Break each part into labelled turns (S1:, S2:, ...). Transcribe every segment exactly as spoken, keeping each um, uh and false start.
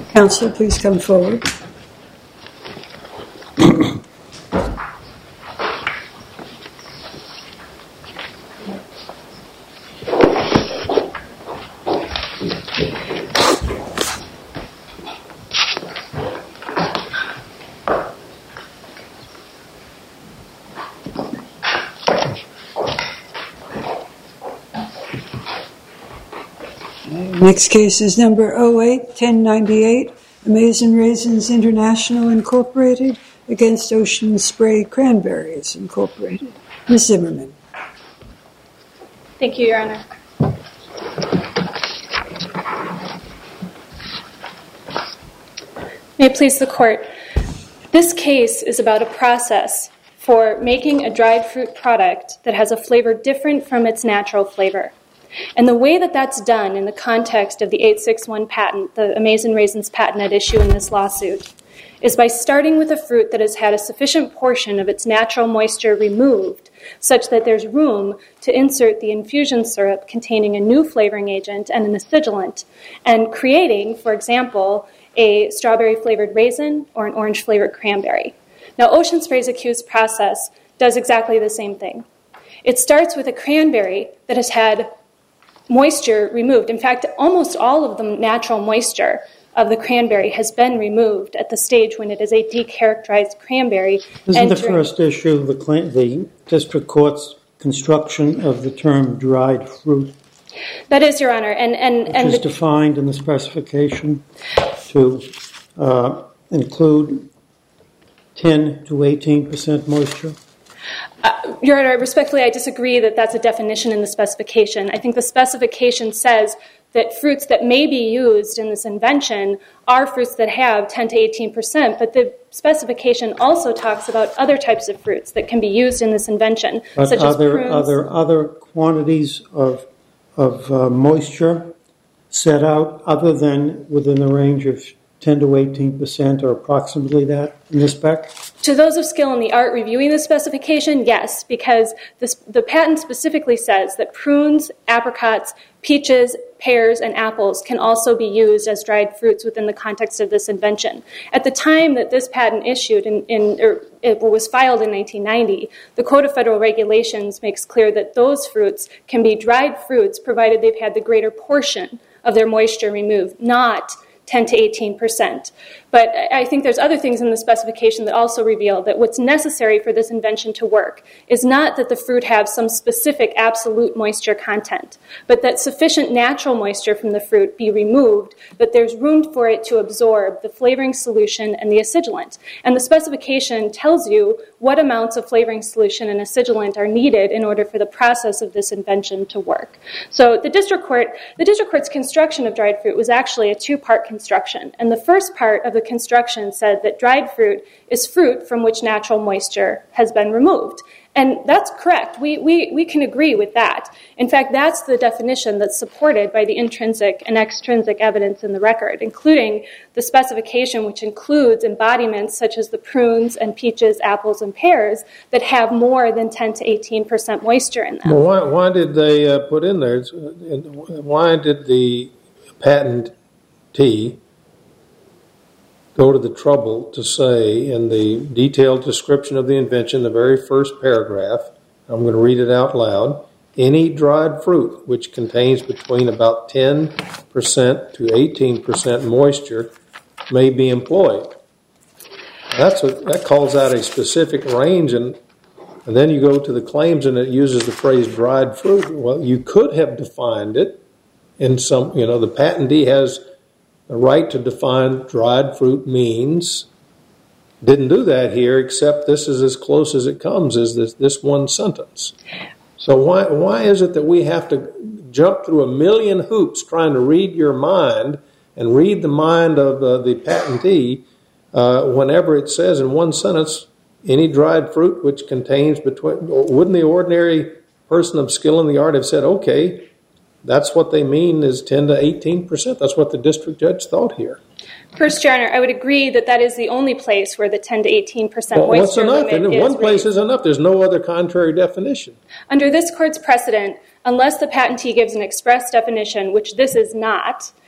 S1: Counsel, please come forward. Next case is number oh eight ten ninety-eight, Amazin' Raisins International Incorporated against Ocean Spray Cranberries Incorporated. Miz Zimmerman.
S2: Thank you, Your Honor. May it please the Court. This case is about a process for making a dried fruit product that has a flavor different from its natural flavor. And the way that that's done in the context of the eight sixty-one patent, the Amazin' Raisins patent at issue in this lawsuit, is by starting with a fruit that has had a sufficient portion of its natural moisture removed such that there's room to insert the infusion syrup containing a new flavoring agent and an acidulant, and creating, for example, a strawberry-flavored raisin or an orange-flavored cranberry. Now, Ocean Spray's accused process does exactly the same thing. It starts with a cranberry that has had moisture removed. In fact, almost all of the natural moisture of the cranberry has been removed at the stage when it is a decharacterized cranberry.
S3: Isn't the first issue the, the district court's construction of the term dried fruit?
S2: That is, Your Honor. And, and,
S3: which
S2: and
S3: is
S2: the,
S3: defined in the specification to uh, include ten to eighteen percent moisture?
S2: Uh, Your Honor, respectfully, I disagree that that's a definition in the specification. I think the specification says that fruits that may be used in this invention are fruits that have ten to eighteen percent, but the specification also talks about other types of fruits that can be used in this invention,
S3: but
S2: such
S3: are
S2: as
S3: there,
S2: prunes.
S3: Are there other quantities of, of uh, moisture set out other than within the range of ten to eighteen percent or approximately that in the spec?
S2: To those of skill in the art reviewing the specification, yes, because this, the patent specifically says that prunes, apricots, peaches, pears, and apples can also be used as dried fruits within the context of this invention. At the time that this patent issued, in, in, or it was filed in nineteen ninety, the Code of Federal Regulations makes clear that those fruits can be dried fruits provided they've had the greater portion of their moisture removed, not ten to eighteen percent. But I think there's other things in the specification that also reveal that what's necessary for this invention to work is not that the fruit have some specific absolute moisture content, but that sufficient natural moisture from the fruit be removed, that there's room for it to absorb the flavoring solution and the acidulant. And the specification tells you what amounts of flavoring solution and acidulant are needed in order for the process of this invention to work. So the district court, the district court's construction of dried fruit was actually a two-part construction. And the first part of the construction said that dried fruit is fruit from which natural moisture has been removed. And that's correct. We, we, we can agree with that. In fact, that's the definition that's supported by the intrinsic and extrinsic evidence in the record, including the specification, which includes embodiments such as the prunes and peaches, apples, and pears that have more than ten to eighteen percent moisture in them.
S4: Well, why, why did they uh, put in there, why did the patentee go to the trouble to say in the detailed description of the invention, the very first paragraph, I'm going to read it out loud, any dried fruit which contains between about ten percent to eighteen percent moisture may be employed. That's a, that calls out a specific range, and, and then you go to the claims and it uses the phrase dried fruit. Well, you could have defined it in some, you know, the patentee has the right to define dried fruit means. Didn't do that here, except this is as close as it comes, is this, this one sentence. So why why is it that we have to jump through a million hoops trying to read your mind and read the mind of uh, the patentee uh, whenever it says in one sentence, any dried fruit which contains between, wouldn't the ordinary person of skill in the art have said, okay, that's what they mean is ten to eighteen percent. That's what the district judge thought here.
S2: First, Your Honor, I would agree that that is the only place where the ten to eighteen percent
S4: well,
S2: moisture
S4: enough?
S2: limit is
S4: One place
S2: raised.
S4: is enough. There's no other contrary definition.
S2: Under this court's precedent, unless the patentee gives an express definition, which this is not,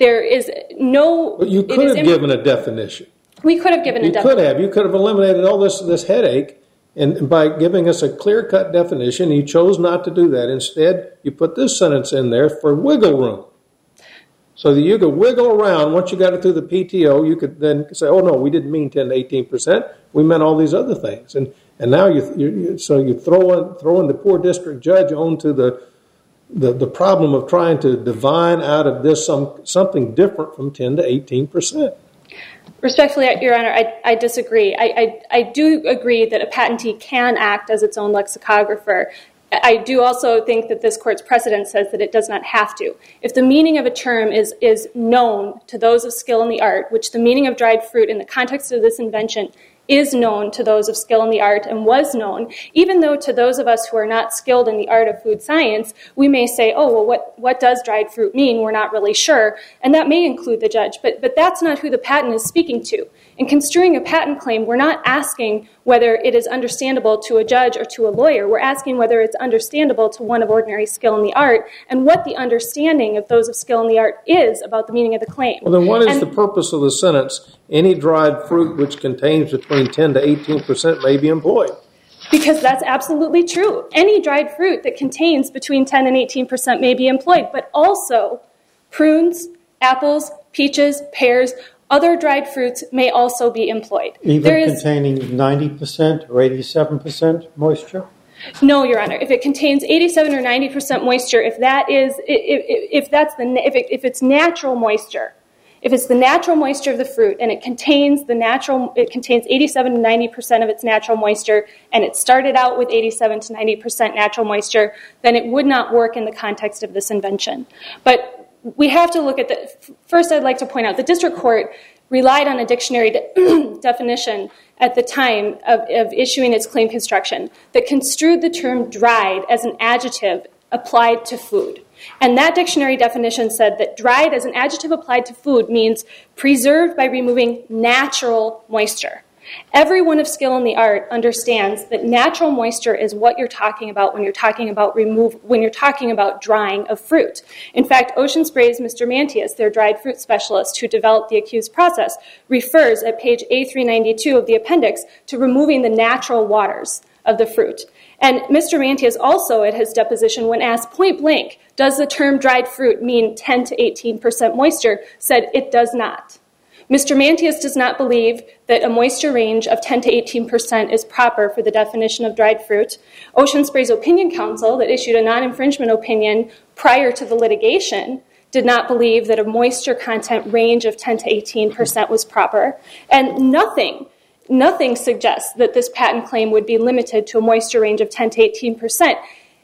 S2: There is no...
S4: But you could have imp- given a definition.
S2: We could have given
S4: you
S2: a definition.
S4: You could have. You could have eliminated all this, this headache and by giving us a clear-cut definition. You chose not to do that. Instead, you put this sentence in there for wiggle room. So that you could wiggle around. Once you got it through the P T O, you could then say, oh, no, we didn't mean ten to eighteen percent. We meant all these other things. And and now you, you so you throw in, throwing the poor district judge onto the, the the problem of trying to divine out of this some something different from ten to eighteen percent.
S2: Respectfully, Your Honor, I, I disagree. I, I, I do agree that a patentee can act as its own lexicographer. I do also think that this court's precedent says that it does not have to. If the meaning of a term is, is known to those of skill in the art, which the meaning of dried fruit in the context of this invention is known to those of skill in the art and was known, even though to those of us who are not skilled in the art of food science, we may say, oh, well, what, what does dried fruit mean? We're not really sure. And that may include the judge, but, but that's not who the patent is speaking to. In construing a patent claim, we're not asking whether it is understandable to a judge or to a lawyer. We're asking whether it's understandable to one of ordinary skill in the art and what the understanding of those of skill in the art is about the meaning of the claim.
S4: Well, then what is
S2: and,
S4: the purpose of the sentence, any dried fruit which contains between ten to eighteen percent may be employed?
S2: Because that's absolutely true. Any dried fruit that contains between ten and eighteen percent may be employed, but also prunes, apples, peaches, pears, other dried fruits may also be employed.
S3: Even
S2: there is,
S3: containing ninety percent or eighty-seven percent moisture?
S2: No, Your Honor. If it contains eighty-seven or ninety percent moisture, if that is, if, if, if that's the, if, it, if it's natural moisture, if it's the natural moisture of the fruit and it contains the natural, it contains eighty-seven to ninety percent of its natural moisture, and it started out with eighty-seven to ninety percent natural moisture, then it would not work in the context of this invention. But we have to look at the, first I'd like to point out the district court relied on a dictionary de- definition at the time of, of issuing its claim construction that construed the term dried as an adjective applied to food. And that dictionary definition said that dried as an adjective applied to food means preserved by removing natural moisture. Everyone of skill in the art understands that natural moisture is what you're talking about when you're talking about remove when you're talking about drying of fruit. In fact, Ocean Spray's Mister Mantius, their dried fruit specialist who developed the accused process, refers at page A three ninety-two of the appendix to removing the natural waters of the fruit. And Mister Mantius also, at his deposition, when asked point blank, does the term dried fruit mean ten to eighteen percent moisture, said it does not. Mister Mantius does not believe that a moisture range of ten to eighteen percent is proper for the definition of dried fruit. Ocean Spray's opinion counsel that issued a non-infringement opinion prior to the litigation did not believe that a moisture content range of ten to eighteen percent was proper. And nothing, nothing suggests that this patent claim would be limited to a moisture range of ten to eighteen percent.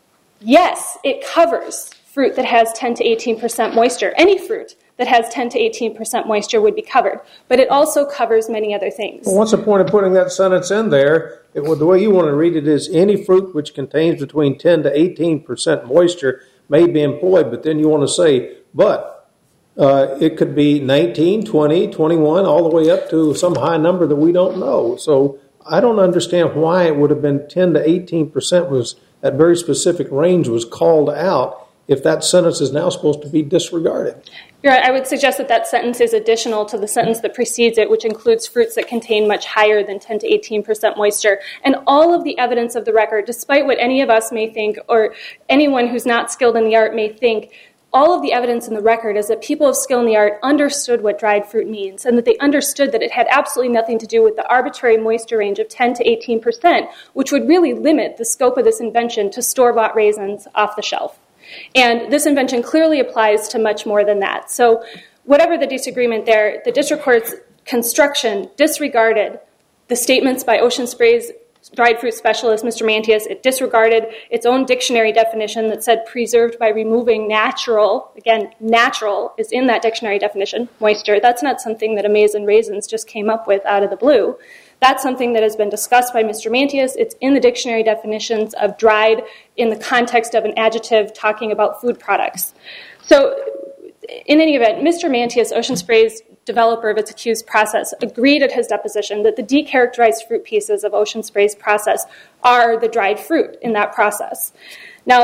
S2: Yes, it covers fruit that has ten to eighteen percent moisture. Any fruit that has ten to eighteen percent moisture would be covered. But it also covers many other things.
S4: Well, what's the point of putting that sentence in there? It, well, the way you want to read it is any fruit which contains between ten to eighteen percent moisture may be employed. But then you want to say, but uh, it could be nineteen, twenty, twenty-one, all the way up to some high number that we don't know. So I don't understand why it would have been ten to eighteen percent was that very specific range was called out if that sentence is now supposed to be disregarded.
S2: You're right. I would suggest that that sentence is additional to the sentence that precedes it, which includes fruits that contain much higher than ten to eighteen percent moisture. And all of the evidence of the record, despite what any of us may think, or anyone who's not skilled in the art may think, all of the evidence in the record is that people of skill in the art understood what dried fruit means, and that they understood that it had absolutely nothing to do with the arbitrary moisture range of ten to eighteen percent, which would really limit the scope of this invention to store-bought raisins off the shelf. And this invention clearly applies to much more than that. So whatever the disagreement there, the district court's construction disregarded the statements by Ocean Spray's dried fruit specialist, Mister Mantius. It disregarded its own dictionary definition that said preserved by removing natural. Again, natural is in that dictionary definition, moisture. That's not something that Amaze and Raisins just came up with out of the blue. That's something that has been discussed by Mister Mantius. It's in the dictionary definitions of dried in the context of an adjective talking about food products. So in any event, Mister Mantius, Ocean Spray's developer of its accused process, agreed at his deposition that the decharacterized fruit pieces of Ocean Spray's process are the dried fruit in that process. Now,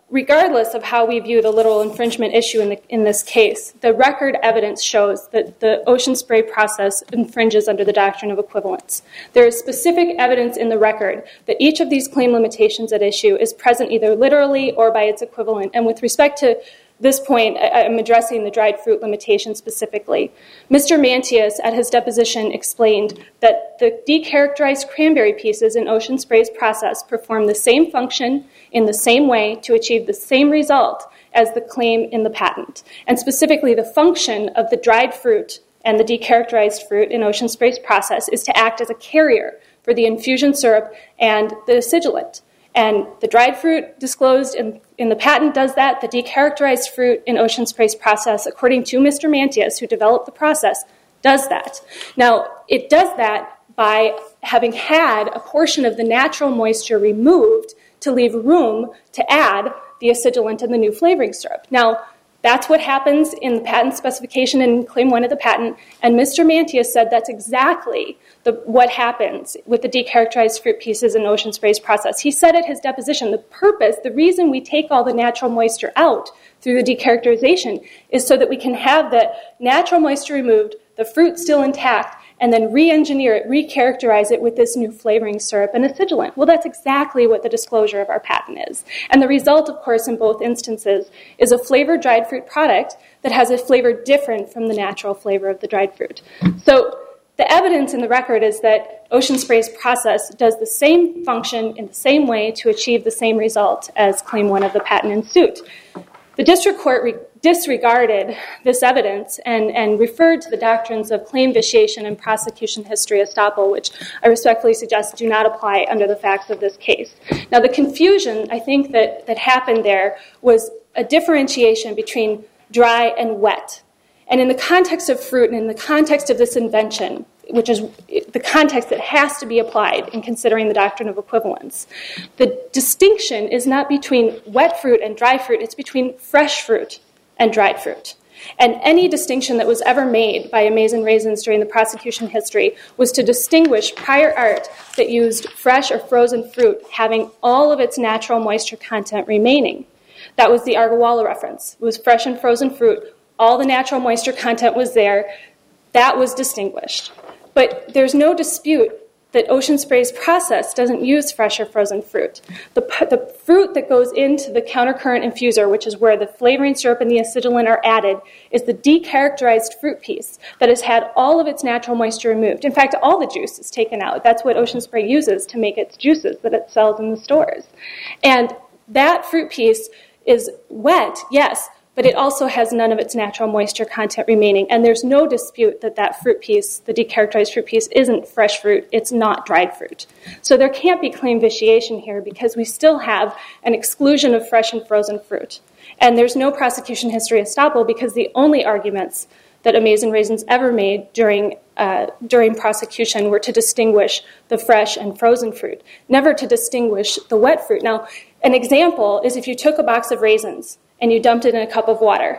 S2: regardless of how we view the literal infringement issue in, the, in this case, the record evidence shows that the ocean spray process infringes under the doctrine of equivalence. There is specific evidence in the record that each of these claim limitations at issue is present either literally or by its equivalent. And with respect to this point, I'm addressing the dried fruit limitation specifically. Mister Mantius, at his deposition, explained that the decharacterized cranberry pieces in Ocean Spray's process perform the same function in the same way to achieve the same result as the claim in the patent. And specifically, the function of the dried fruit and the decharacterized fruit in Ocean Spray's process is to act as a carrier for the infusion syrup and the acidulant. And the dried fruit disclosed in, in the patent does that. The decharacterized fruit in Ocean Spray's process, according to Mister Mantius, who developed the process, does that. Now, it does that by having had a portion of the natural moisture removed to leave room to add the acidulant and the new flavoring syrup. Now, that's what happens in the patent specification in Claim one of the patent, and Mister Mantius said that's exactly the, what happens with the decharacterized fruit pieces in Ocean Spray's process. He said at his deposition, the purpose, the reason we take all the natural moisture out through the decharacterization is so that we can have the natural moisture removed, the fruit still intact, and then re-engineer it, re-characterize it with this new flavoring syrup and acidulant. Well, that's exactly what the disclosure of our patent is. And the result, of course, in both instances is a flavored dried fruit product that has a flavor different from the natural flavor of the dried fruit. So the evidence in the record is that Ocean Spray's process does the same function in the same way to achieve the same result as Claim one of the patent in suit. The district court re- disregarded this evidence and, and referred to the doctrines of claim vitiation and prosecution history estoppel, which I respectfully suggest do not apply under the facts of this case. Now, the confusion, I think, that, that happened there was a differentiation between dry and wet. And in the context of fruit and in the context of this invention, which is the context that has to be applied in considering the doctrine of equivalence, the distinction is not between wet fruit and dry fruit, it's between fresh fruit and dried fruit. And any distinction that was ever made by Amazing Raisins during the prosecution history was to distinguish prior art that used fresh or frozen fruit having all of its natural moisture content remaining. That was the Argawalla reference. It was fresh and frozen fruit. All the natural moisture content was there. That was distinguished. But there's no dispute that Ocean Spray's process doesn't use fresh or frozen fruit. The, the fruit that goes into the countercurrent infuser, which is where the flavoring syrup and the acidulant are added, is the decharacterized fruit piece that has had all of its natural moisture removed. In fact, all the juice is taken out. That's what Ocean Spray uses to make its juices that it sells in the stores. And that fruit piece is wet, yes, but it also has none of its natural moisture content remaining. And there's no dispute that that fruit piece, the decharacterized fruit piece, isn't fresh fruit. It's not dried fruit. So there can't be claim vitiation here because we still have an exclusion of fresh and frozen fruit. And there's no prosecution history estoppel because the only arguments that Amazing Raisins ever made during uh, during prosecution were to distinguish the fresh and frozen fruit, never to distinguish the wet fruit. Now, an example is if you took a box of raisins and you dumped it in a cup of water.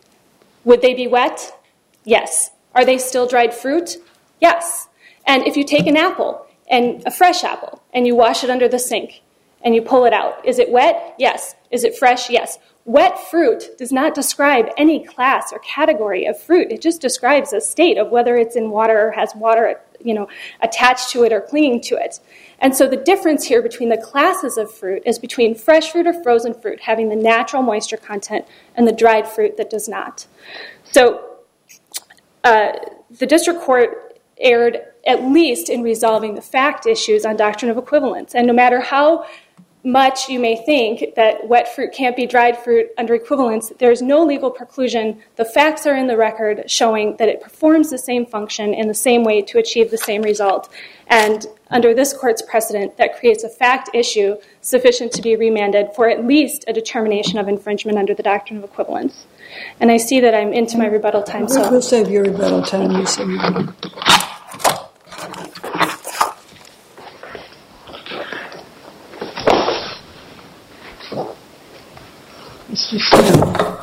S2: Would they be wet? Yes. Are they still dried fruit? Yes. And if you take an apple, and a fresh apple, and you wash it under the sink, and you pull it out, is it wet? Yes. Is it fresh? Yes. Wet fruit does not describe any class or category of fruit. It just describes a state of whether it's in water or has water, you know, attached to it or clinging to it. And so the difference here between the classes of fruit is between fresh fruit or frozen fruit having the natural moisture content and the dried fruit that does not. So uh, the district court erred at least in resolving the fact issues on doctrine of equivalence. And no matter how much you may think that wet fruit can't be dried fruit under equivalence, there's no legal preclusion. The facts are in the record showing that it performs the same function in the same way to achieve the same result. And under this court's precedent, that creates a fact issue sufficient to be remanded for at least a determination of infringement under the doctrine of equivalence. And I see that I'm into my rebuttal time. So
S1: we'll save your rebuttal time, Miz Zimmerman. Mister Snow.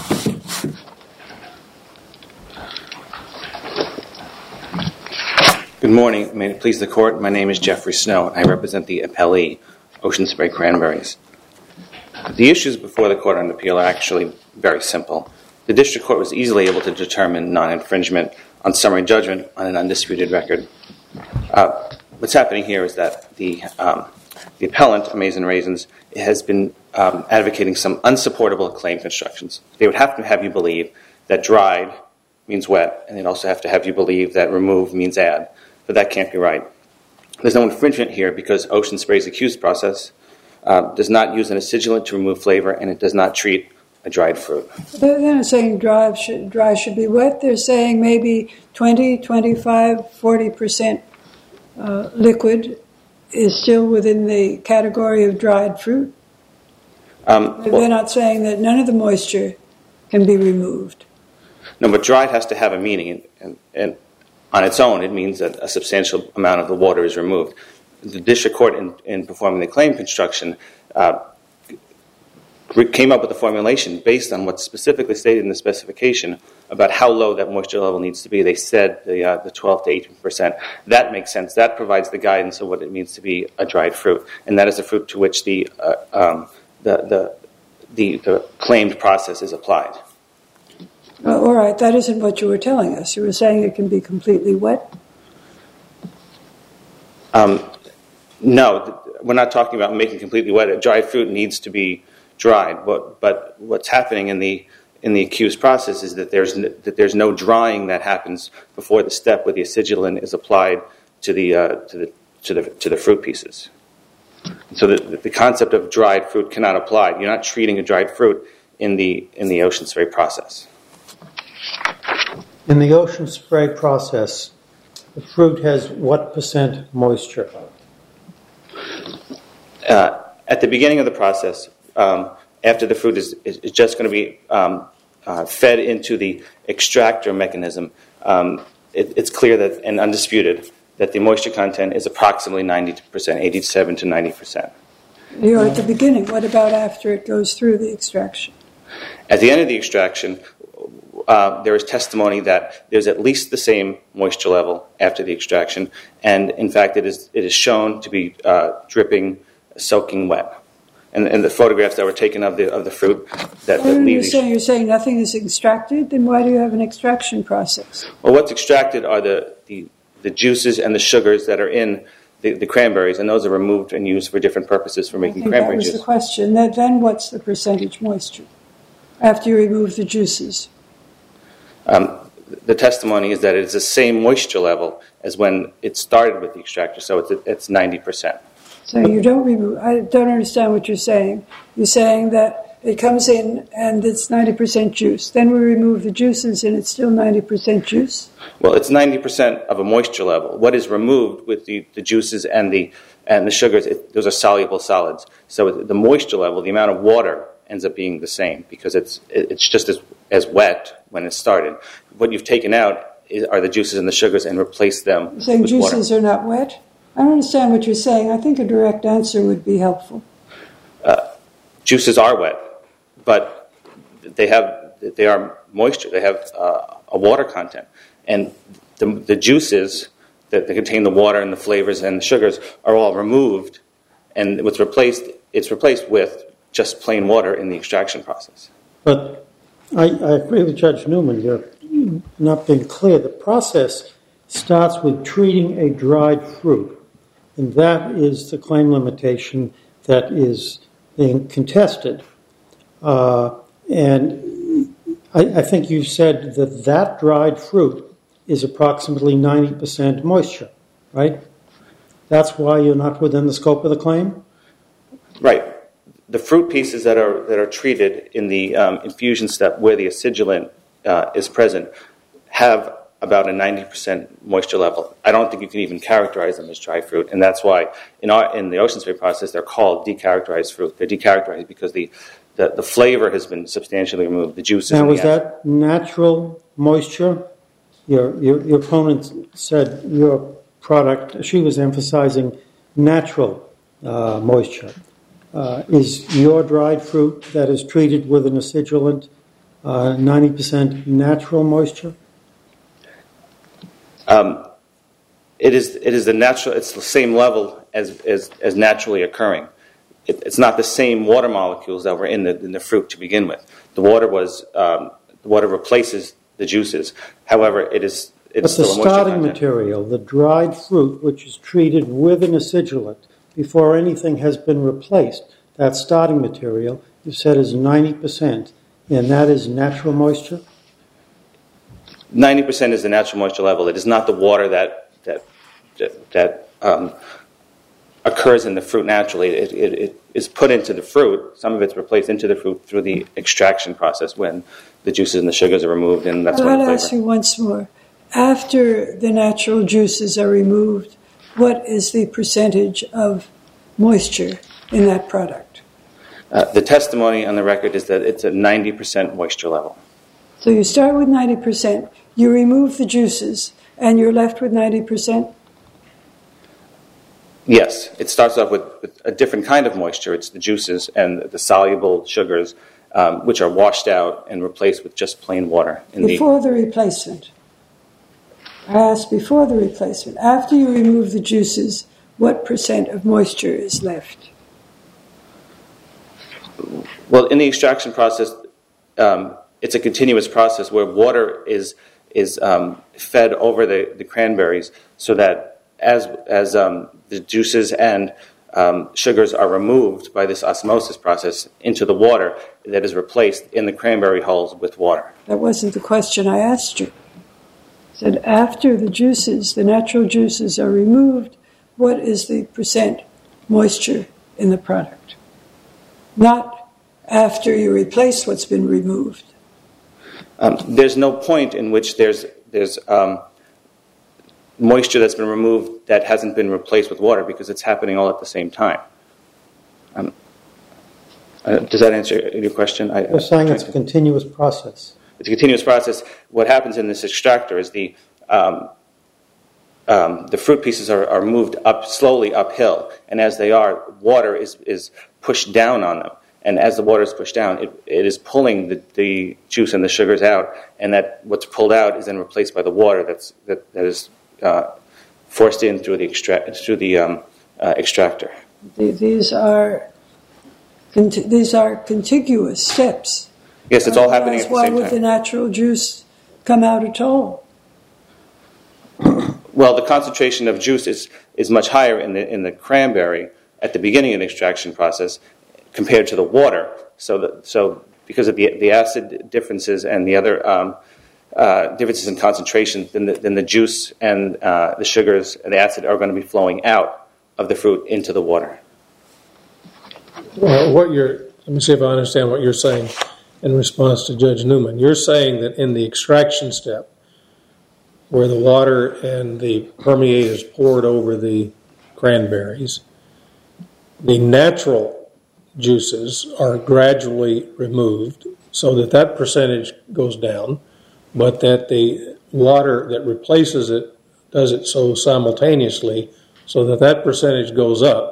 S5: Good morning. May it please the court, my name is Jeffrey Snow. I represent the appellee, Ocean Spray Cranberries. The issues before the Court on Appeal are actually very simple. The District Court was easily able to determine non-infringement on summary judgment on an undisputed record. Uh, what's happening here is that the um, the appellant, Amazing Raisins, has been um, advocating some unsupportable claim constructions. They would have to have you believe that dried means wet, and they'd also have to have you believe that remove means add, but that can't be right. There's no infringement here because Ocean Spray's accused process uh, does not use an acidulant to remove flavor, and it does not treat a dried fruit.
S1: They're not saying dry should, dry should be wet. They're saying maybe twenty, twenty-five, forty percent uh, liquid is still within the category of dried fruit.
S5: Um,
S1: They're
S5: well,
S1: not saying that none of the moisture can be removed.
S5: No, but dried has to have a meaning, and, and, and on its own, it means that a substantial amount of the water is removed. The District Court, in, in performing the claim construction, uh, came up with a formulation based on what's specifically stated in the specification about how low that moisture level needs to be. They said the, uh, the twelve to eighteen percent. That makes sense. That provides the guidance of what it means to be a dried fruit, and that is a fruit to which the uh, um, the, the the the claimed process is applied.
S1: Uh, all right, that isn't what you were telling us. You were saying it can be completely wet?
S5: Um, no, we're not talking about making completely wet. A dried fruit needs to be dried. But, but what's happening in the in the accused process is that there's n- that there's no drying that happens before the step where the acidulant is applied to the uh, to the to the to the fruit pieces. So the, the concept of dried fruit cannot apply. You're not treating a dried fruit in the in the Ocean Spray process.
S3: In the Ocean Spray process, the fruit has what percent moisture?
S5: Uh, at the beginning of the process, um, after the fruit is, is, is just going to be um, uh, fed into the extractor mechanism, um, it, it's clear that and undisputed that the moisture content is approximately ninety percent, eighty-seven to ninety percent.
S1: You're at the beginning. What about after it goes through the extraction?
S5: At the end of the extraction, uh, there is testimony that there's at least the same moisture level after the extraction, and in fact, it is it is shown to be uh, dripping, soaking wet. And, and the photographs that were taken of the of the fruit that, that
S1: you're
S5: leave.
S1: saying you're saying nothing is extracted. Then why do you have an extraction process?
S5: Well, what's extracted are the the, the juices and the sugars that are in the, the cranberries, and those are removed and used for different purposes for making
S1: I think
S5: cranberry
S1: that was
S5: juice.
S1: the question. Then, then what's the percentage moisture after you remove the juices?
S5: Um, the testimony is that it's the same moisture level as when it started with the extractor, so it's it's ninety percent.
S1: So you don't remove. I don't understand what you're saying. You're saying that it comes in and it's ninety percent juice. Then we remove the juices and it's still ninety percent juice?
S5: Well, it's ninety percent of a moisture level. What is removed with the, the juices and the and the sugars, it, those are soluble solids. So the moisture level, the amount of water, ends up being the same because it's it's just as, as wet when it started. What you've taken out is, are the juices and the sugars and replaced them
S1: You're saying
S5: with
S1: juices
S5: water.
S1: are not wet? I don't understand what you're saying. I think a direct answer would be helpful.
S5: Uh, juices are wet, but they have they are moisture. They have uh, a water content, and the, the juices that, that contain the water and the flavors and the sugars are all removed, and what's replaced it's replaced with just plain water in the extraction process.
S3: But I, I agree with Judge Newman. You're not being clear. The process starts with treating a dried fruit, and that is the claim limitation that is being contested. Uh, and I, I think you said that that dried fruit is approximately ninety percent moisture, right? That's why you're not within the scope of the claim?
S5: Right. The fruit pieces that are that are treated in the um, infusion step where the acidulant uh, is present have about a ninety percent moisture level. I don't think you can even characterize them as dry fruit, and that's why in our in the Ocean Spray process they're called decharacterized fruit. They're decharacterized because the, the, the flavor has been substantially removed. The juices.
S3: Now,
S5: and
S3: was
S5: the
S3: that natural moisture? Your, your your opponent said your product. She was emphasizing natural uh, moisture. Uh, is your dried fruit that is treated with an acidulant uh, ninety percent natural moisture?
S5: Um, it is it is the natural. It's the same level as as, as naturally occurring. it, it's not the same water molecules that were in the in the fruit to begin with. The water was um, the water replaces the juices. However, it is it
S3: but
S5: is
S3: the
S5: still a moisture
S3: starting
S5: content.
S3: material, the dried fruit, which is treated with an acidulant before anything has been replaced, that starting material you said is ninety percent, and that is natural moisture?
S5: ninety percent is the natural moisture level. It is not the water that that that, that um, occurs in the fruit naturally. It, it, it is put into the fruit. Some of it's replaced into the fruit through the extraction process when the juices and the sugars are removed, and that's
S1: well,
S5: when the
S1: I'll
S5: flavor.
S1: ask you once more. After the natural juices are removed, what is the percentage of moisture in that product?
S5: Uh, the testimony on the record is that it's a ninety percent moisture level.
S1: So you start with ninety percent, you remove the juices, and you're left with ninety percent?
S5: Yes, it starts off with, with a different kind of moisture. It's the juices and the soluble sugars, um, which are washed out and replaced with just plain water. In
S1: Before
S5: the,
S1: the replacement. I asked before the replacement. After you remove the juices, what percent of moisture is left?
S5: well, in the extraction process, um, it's a continuous process where water is is um, fed over the, the cranberries, so that as as um, the juices and um, sugars are removed by this osmosis process into the water, that is replaced in the cranberry hulls with water.
S1: That wasn't the question I asked you. I said after the juices, the natural juices are removed, what is the percent moisture in the product? Not after you replace what's been removed.
S5: Um, there's no point in which there's there's um, moisture that's been removed that hasn't been replaced with water, because it's happening all at the same time. Um, uh, does that answer your question? I,
S3: You're saying it's a continuous process.
S5: It's a continuous process. What happens in this extractor is the um, um, the fruit pieces are, are moved up slowly uphill, and as they are, water is is pushed down on them. And as the water is pushed down, it, it is pulling the, the juice and the sugars out, and that what's pulled out is then replaced by the water that's that, that is uh, forced in through the extract through the um, uh, extractor.
S1: These are these are contiguous steps.
S5: Yes, it's all happening at the
S1: Why
S5: same
S1: would
S5: time.
S1: the natural juice come out at all?
S5: Well, the concentration of juice is, is much higher in the in the cranberry at the beginning of the extraction process compared to the water. So, that, so because of the the acid differences and the other um, uh, differences in concentration, then the, then the juice and uh, the sugars and the acid are going to be flowing out of the fruit into the water.
S4: Well, what you're, let me see if I understand what you're saying in response to Judge Newman. You're saying that in the extraction step, where the water and the permeate is poured over the cranberries, the natural juices are gradually removed so that that percentage goes down, but that the water that replaces it does it so simultaneously so that that percentage goes up,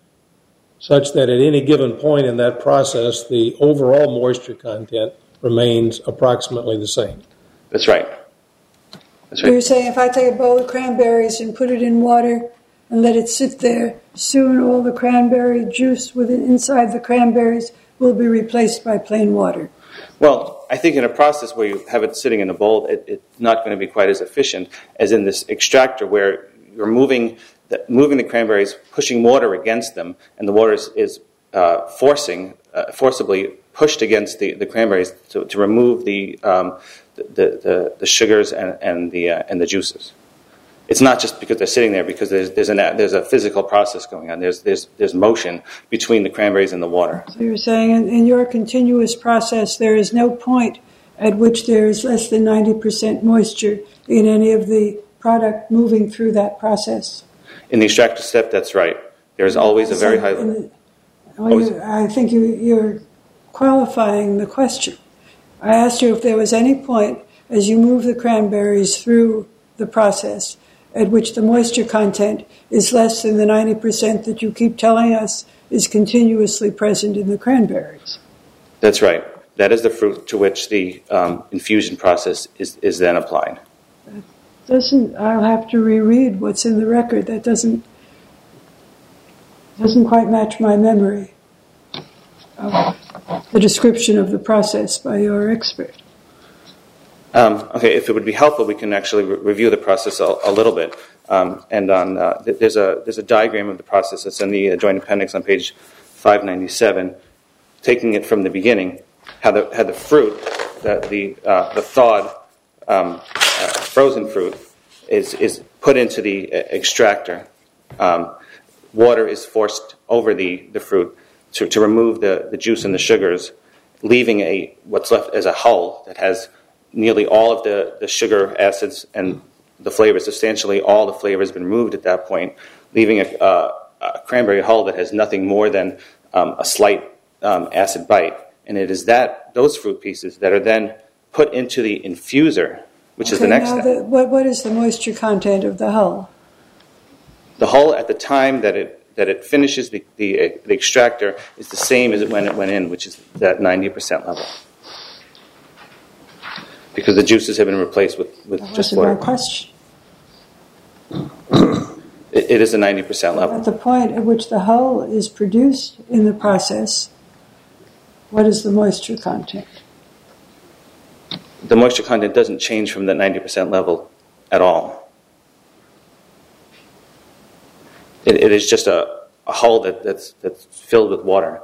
S4: such that at any given point in that process, the overall moisture content remains approximately the same.
S5: That's right. That's right.
S1: You're saying if I take a bowl of cranberries and put it in water and let it sit there, soon all the cranberry juice within inside the cranberries will be replaced by plain water.
S5: Well, I think in a process where you have it sitting in a bowl, it, it's not going to be quite as efficient as in this extractor, where you're moving the, moving the cranberries, pushing water against them, and the water is, is uh, forcing, uh, forcibly pushed against the, the cranberries to, to remove the, um, the, the the sugars and, and the uh, and the juices. It's not just because they're sitting there, because there's there's, an, there's a physical process going on. There's there's there's motion between the cranberries and the water.
S1: So you're saying in, in your continuous process, there is no point at which there is less than ninety percent moisture in any of the product moving through that process?
S5: In the extractor step, that's right. There's always a very high level.
S1: Well, you, I think you, you're qualifying the question. I asked you if there was any point as you move the cranberries through the process at which the moisture content is less than the ninety percent that you keep telling us is continuously present in the cranberries.
S5: That's right. That is the fruit to which the um, infusion process is, is then applied.
S1: That doesn't, I'll have to reread what's in the record. That doesn't doesn't quite match my memory. uh, the description of the process by your expert.
S5: Um, okay, if it would be helpful, we can actually re- review the process a, a little bit. Um, and on uh, th- there's a there's a diagram of the process that's in the uh, joint appendix on page five ninety-seven, taking it from the beginning, how the how the fruit, the the, uh, the thawed um, uh, frozen fruit is is put into the uh, extractor. Um, water is forced over the, the fruit to, to remove the, the juice and the sugars, leaving a what's left as a hull that has nearly all of the, the sugar acids and the flavors. Substantially all the flavor has been removed at that point, leaving a, a, a cranberry hull that has nothing more than um, a slight um, acid bite. And it is that those fruit pieces that are then put into the infuser, which okay, is the next
S1: now
S5: step.
S1: The, what, what is the moisture content of the hull?
S5: The hull at the time that it that it finishes the, the, the extractor is the same as when it went in, which is that ninety percent level. Because the juices have been replaced with, with
S1: that
S5: just
S1: water.
S5: water.
S1: My question.
S5: It, it is a ninety percent level.
S1: At the point at which the hull is produced in the process, what is the moisture content?
S5: The moisture content doesn't change from that ninety percent level at all. It, it is just a, a hull that, that's, that's filled with water.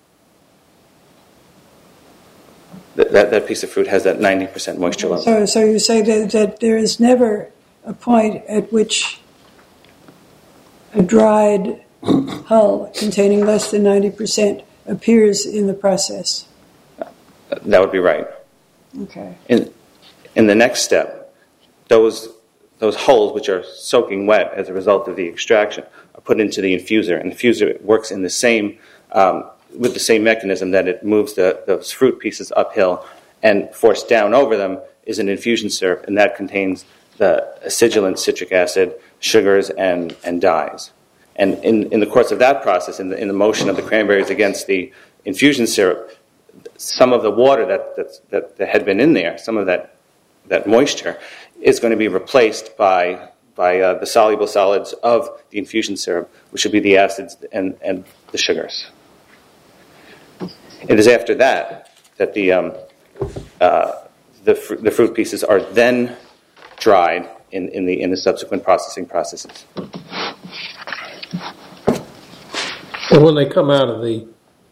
S5: That, that, that piece of fruit has that ninety percent moisture level.
S1: So, so you say that, that there is never a point at which a dried hull containing less than ninety percent appears in the process?
S5: That would be right.
S1: Okay.
S5: In, in the next step, those those hulls, which are soaking wet as a result of the extraction, are put into the infuser. And the infuser works in the same um, with the same mechanism that it moves the, those fruit pieces uphill, and forced down over them is an infusion syrup, and that contains the acidulant citric acid, sugars, and, and dyes. And in, in the course of that process, in the, in the motion of the cranberries against the infusion syrup, some of the water that, that, that, that had been in there, some of that, that moisture, is going to be replaced by, by uh, the soluble solids of the infusion syrup, which would be the acids and, and the sugars. It is after that that the, um, uh, the, fr- the fruit pieces are then dried in, in, the, in the subsequent processing processes.
S4: And when they come out of the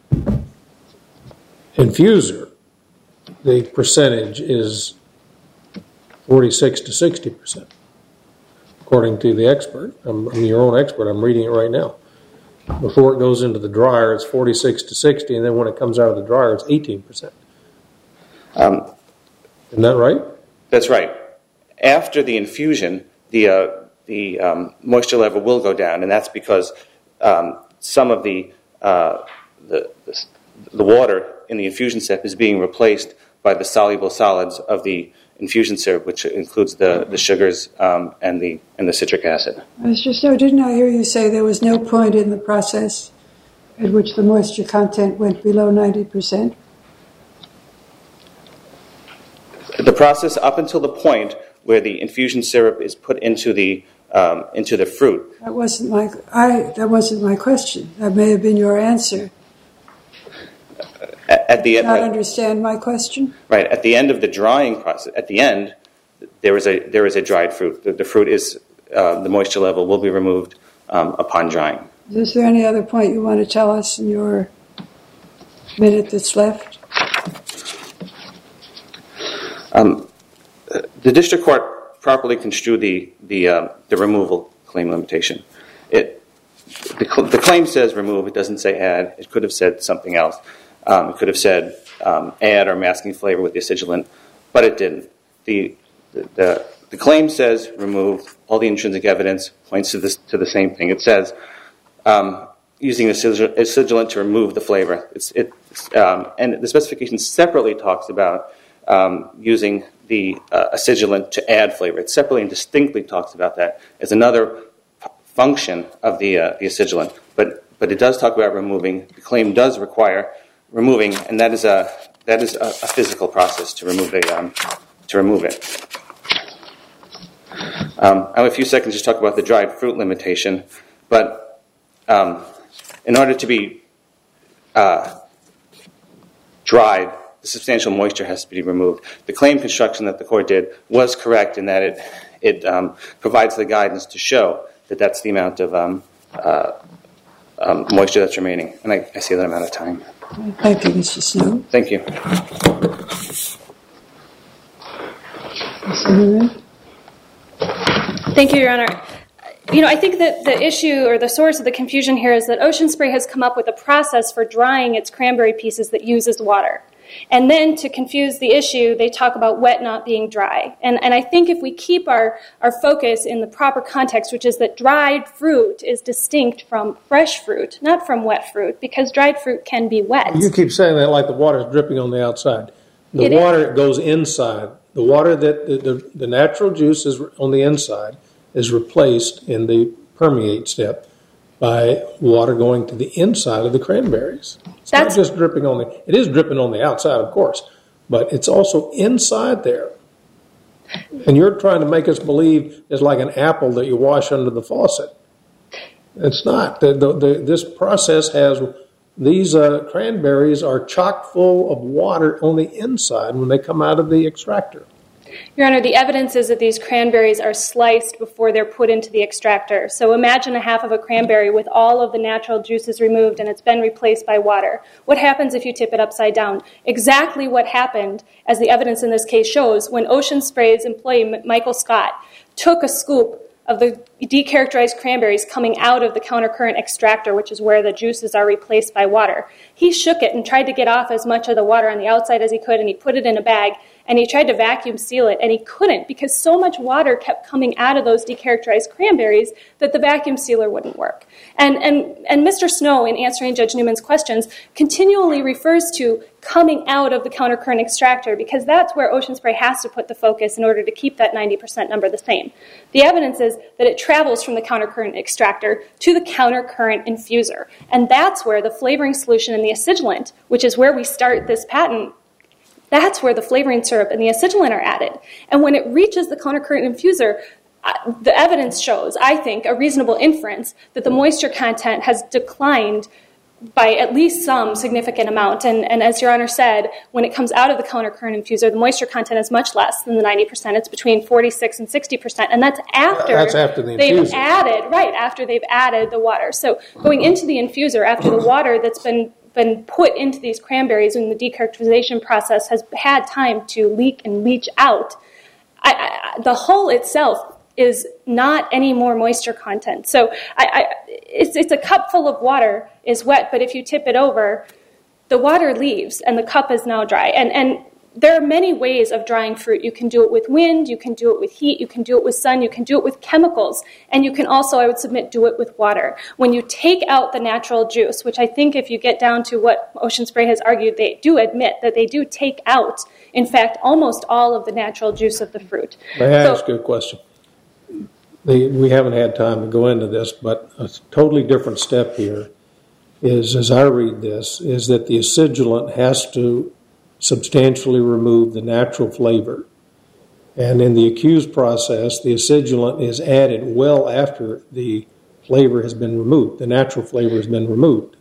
S4: infuser, the percentage is forty-six to sixty percent, according to the expert. I'm, I'm your own expert. I'm reading it right now. Before it goes into the dryer, it's forty-six to sixty, and then when it comes out of the dryer, it's eighteen percent. Um, Isn't that right?
S5: That's right. After the infusion, the uh, the um, moisture level will go down, and that's because um, some of the, uh, the the the water in the infusion step is being replaced by the soluble solids of the infusion syrup, which includes the, the sugars um, and the and the citric acid.
S1: Mister Snow, didn't I hear you say there was no point in the process at which the moisture content went below ninety percent?
S5: The process up until the point where the infusion syrup is put into the um, into the fruit.
S1: That wasn't my I. That wasn't my question. That may have been your answer.
S5: At, at the
S1: end, not
S5: at,
S1: understand my question.
S5: Right at the end of the drying process. At the end, there is a there is a dried fruit. The, the fruit is uh, the moisture level will be removed um, upon drying.
S1: Is there any other point you want to tell us in your minute that's left? Um,
S5: the district court properly construed the the uh, the removal claim limitation. It the, cl- the claim says remove. It doesn't say add. It could have said something else. Um, it could have said um, add or masking flavor with the acidulant, but it didn't. The, the the the claim says remove. All the intrinsic evidence points to this to the same thing. It says um, using acidulant to remove the flavor. It's it um, and the specification separately talks about um, using the uh, acidulant to add flavor. It separately and distinctly talks about that as another p- function of the uh, the acidulant. But but it does talk about removing. The claim does require removing, and that is a that is a, a physical process to remove a um, to remove it. Um, I have a few seconds to talk about the dried fruit limitation, but um, in order to be uh, dried, the substantial moisture has to be removed. The claim construction that the court did was correct in that it it um, provides the guidance to show that that's the amount of um, uh, um, moisture that's remaining. And I, I see that I'm out of time.
S1: Thank you, Mister Snow.
S5: Thank you.
S2: Thank you, Your Honor. You know, I think that the issue or the source of the confusion here is that Ocean Spray has come up with a process for drying its cranberry pieces that uses water. And then to confuse the issue, they talk about wet not being dry. And, and I think if we keep our, our focus in the proper context, which is that dried fruit is distinct from fresh fruit, not from wet fruit, because dried fruit can be wet.
S4: You keep saying that like the water is dripping on the outside. The
S2: It
S4: water
S2: is.
S4: goes inside. The water that the, the, the natural juice is on the inside is replaced in the permeate step by water going to the inside of the cranberries. It's
S2: That's,
S4: not just dripping on the, it is dripping on the outside, of course, but it's also inside there. And you're trying to make us believe it's like an apple that you wash under the faucet. It's not. The, the, the, this process has, these uh, cranberries are chock full of water on the inside when they come out of the extractor.
S2: Your Honor, the evidence is that these cranberries are sliced before they're put into the extractor. So imagine a half of a cranberry with all of the natural juices removed and it's been replaced by water. What happens if you tip it upside down? Exactly what happened, as the evidence in this case shows, when Ocean Spray's employee, Michael Scott, took a scoop of the decharacterized cranberries coming out of the countercurrent extractor, which is where the juices are replaced by water. He shook it and tried to get off as much of the water on the outside as he could, and he put it in a bag, and he tried to vacuum seal it, and he couldn't because so much water kept coming out of those decharacterized cranberries that the vacuum sealer wouldn't work. And, and, and Mister Snow, in answering Judge Newman's questions, continually refers to coming out of the countercurrent extractor because that's where Ocean Spray has to put the focus in order to keep that ninety percent number the same. The evidence is that it travels from the countercurrent extractor to the countercurrent infuser, and that's where the flavoring solution and the acidulant, which is where we start this patent, that's where the flavoring syrup and the acidulant are added. And when it reaches the countercurrent infuser, uh, the evidence shows, I think, a reasonable inference that the moisture content has declined by at least some significant amount. And, and as Your Honor said, when it comes out of the countercurrent infuser, the moisture content is much less than the ninety percent. It's between forty-six and sixty percent. And that's after,
S4: that's after the
S2: they've
S4: infuser.
S2: added, right, after they've added the water. So going into the infuser, after the water that's been been put into these cranberries in the decharacterization process has had time to leak and leach out, I, I, the hull itself is not any more moisture content. So I, I, it's, it's a cup full of water is wet, but if you tip it over, the water leaves and the cup is now dry. And, and there are many ways of drying fruit. You can do it with wind, you can do it with heat, you can do it with sun, you can do it with chemicals, and you can also, I would submit, do it with water. When you take out the natural juice, which I think if you get down to what Ocean Spray has argued, they do admit that they do take out, in fact, almost all of the natural juice of the fruit.
S4: May I
S2: so,
S4: ask you a question? The, we haven't had time to go into this, but a totally different step here is, as I read this, is that the acidulant has to substantially remove the natural flavor. And in the accused process, the acidulant is added well after the flavor has been removed. The natural flavor has been removed.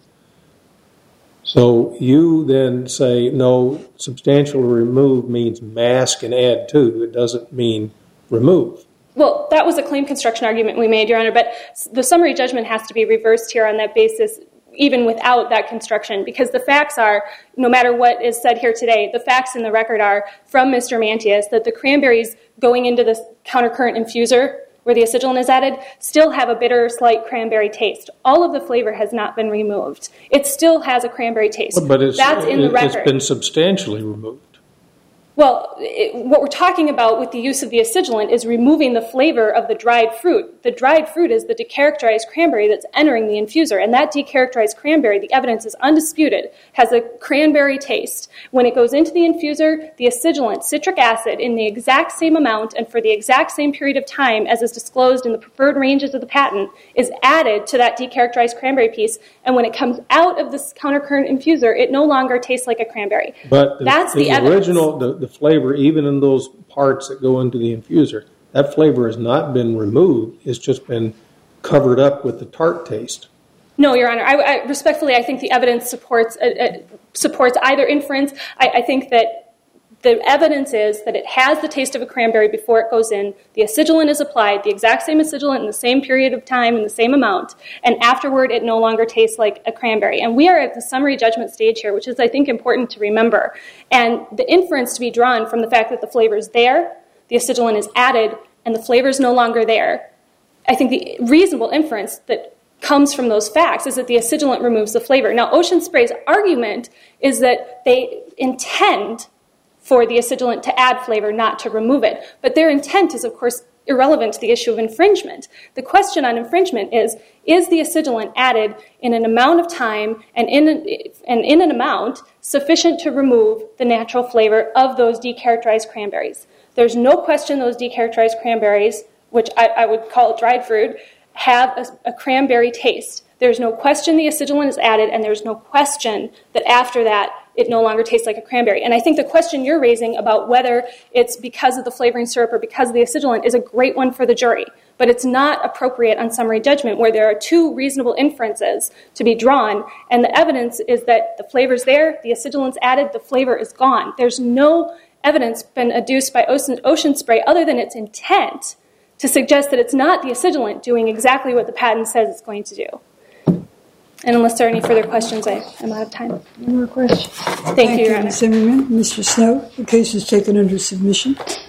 S4: So you then say, no, substantially remove means mask and add to. It doesn't mean remove.
S2: Well, that was a claim construction argument we made, Your Honor, but the summary judgment has to be reversed here on that basis, even without that construction, because the facts are, no matter what is said here today, the facts in the record are from Mister Mantius that the cranberries going into the countercurrent infuser, where the acidulant is added, still have a bitter, slight cranberry taste. All of the flavor has not been removed. It still has a cranberry taste.
S4: But it's,
S2: That's in the record.
S4: It's been substantially removed.
S2: Well, it, what we're talking about with the use of the acidulant is removing the flavor of the dried fruit. The dried fruit is the decharacterized cranberry that's entering the infuser, and that decharacterized cranberry, the evidence is undisputed, has a cranberry taste. When it goes into the infuser, the acidulant, citric acid, in the exact same amount and for the exact same period of time as is disclosed in the preferred ranges of the patent, is added to that decharacterized cranberry piece, and when it comes out of this countercurrent infuser, it no longer tastes like a cranberry.
S4: But the,
S2: that's the,
S4: the
S2: evidence.
S4: original, the, the flavor, even in those parts that go into the infuser, that flavor has not been removed. It's just been covered up with the tart taste.
S2: No, Your Honor. I, I, respectfully, I think the evidence supports uh, uh, supports either inference. I, I think that the evidence is that it has the taste of a cranberry before it goes in. The acidulant is applied, the exact same acidulant in the same period of time in the same amount, and afterward it no longer tastes like a cranberry. And we are at the summary judgment stage here, which is, I think, important to remember. And the inference to be drawn from the fact that the flavor is there, the acidulant is added, and the flavor is no longer there, I think the reasonable inference that comes from those facts is that the acidulant removes the flavor. Now, Ocean Spray's argument is that they intend for the acidulant to add flavor, not to remove it. But their intent is, of course, irrelevant to the issue of infringement. The question on infringement is, is the acidulant added in an amount of time and in an, and in an amount sufficient to remove the natural flavor of those decharacterized cranberries? There's no question those decharacterized cranberries, which I, I would call dried fruit, have a, a cranberry taste. There's no question the acidulant is added, and there's no question that after that it no longer tastes like a cranberry. And I think the question you're raising about whether it's because of the flavoring syrup or because of the acidulant is a great one for the jury. But it's not appropriate on summary judgment where there are two reasonable inferences to be drawn, and the evidence is that the flavor's there, the acidulant's added, the flavor is gone. There's no evidence been adduced by Ocean, Ocean Spray other than its intent to suggest that it's not the acidulant doing exactly what the patent says it's going to do. And unless there are any further questions, I am out of time.
S1: No more questions.
S2: Thank,
S1: Thank
S2: you, Your
S1: you,
S2: Honor.
S1: Miz Zimmerman. Mister Snow, the case is taken under submission.